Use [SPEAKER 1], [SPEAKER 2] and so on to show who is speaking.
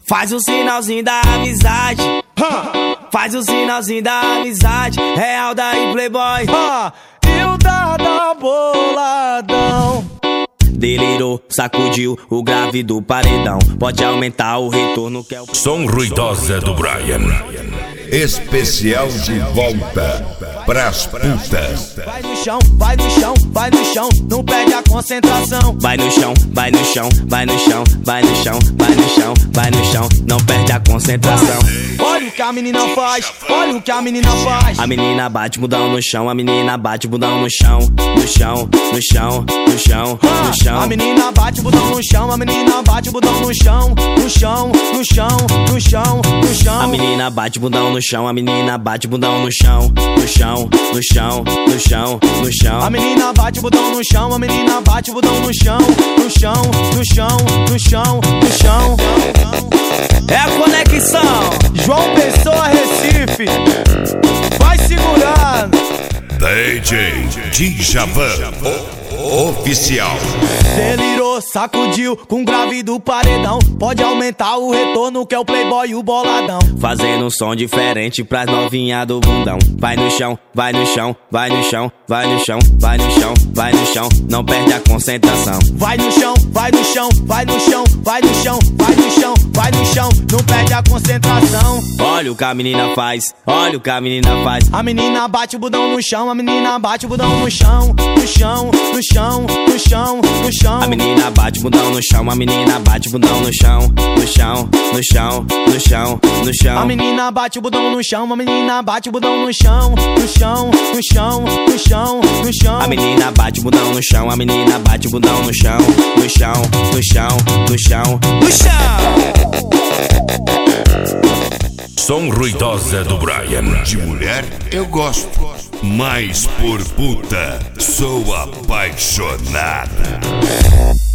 [SPEAKER 1] Faz o sinalzinho da amizade. Faz o sinalzinho da amizade. Real daí, playboy.
[SPEAKER 2] E o Dada boladão.
[SPEAKER 1] Delirou, sacudiu o grave do paredão. Pode aumentar o retorno que é o
[SPEAKER 3] Som ruidosa do Brian. Especial de volta pras putas.
[SPEAKER 2] Vai no chão, vai no chão, vai no chão. Não perde a concentração.
[SPEAKER 1] Vai no chão, vai no chão, vai no chão, vai no chão, vai no chão, vai no chão. Não perde a concentração.
[SPEAKER 2] Olha o que a menina faz, olha o que a menina faz.
[SPEAKER 1] A menina bate bundão no chão, a menina bate bundão no chão, no chão, no chão, no chão, no chão.
[SPEAKER 2] A menina bate bundão no chão, a menina bate bundão no chão, no chão, no chão, no chão, no chão.
[SPEAKER 1] A menina bate bundão no chão, a menina bate bundão no chão, no chão, no chão, no chão, no chão.
[SPEAKER 2] A menina bate bundão no chão, a menina bate bundão no chão, no chão, no chão, no chão, no chão.
[SPEAKER 1] É a conexão.
[SPEAKER 2] João Pessoa, Recife. Vai segurando.
[SPEAKER 3] DJ Djavan Oficial.
[SPEAKER 2] Delirou, sacudiu com grave do paredão. Pode aumentar o retorno que é o playboy e o boladão.
[SPEAKER 1] Fazendo um som diferente pras novinha do bundão. Vai no chão, vai no chão, vai no chão, vai no chão, vai no chão, vai no chão. Não perde a concentração.
[SPEAKER 2] Vai no chão, vai no chão, vai no chão, vai no chão, vai no chão, vai no chão. Não perde a concentração.
[SPEAKER 1] Olha o que a menina faz, olha o que a menina faz.
[SPEAKER 2] A menina bate o budão no chão, a menina bate o budão no chão, no chão, no chão, no chão, no chão.
[SPEAKER 1] A menina bate bundão no chão, a menina bate bundão no chão, no chão, no chão, no chão, no chão.
[SPEAKER 2] A menina bate o budão no chão, a menina bate o budão no chão, no chão, no chão, no chão, no chão.
[SPEAKER 1] A menina bate bundão no chão, a menina bate bundão no chão, no chão, no chão, no chão, no chão.
[SPEAKER 3] Som ruidosa do Brian. De mulher eu gosto, mas por puta sou apaixonada.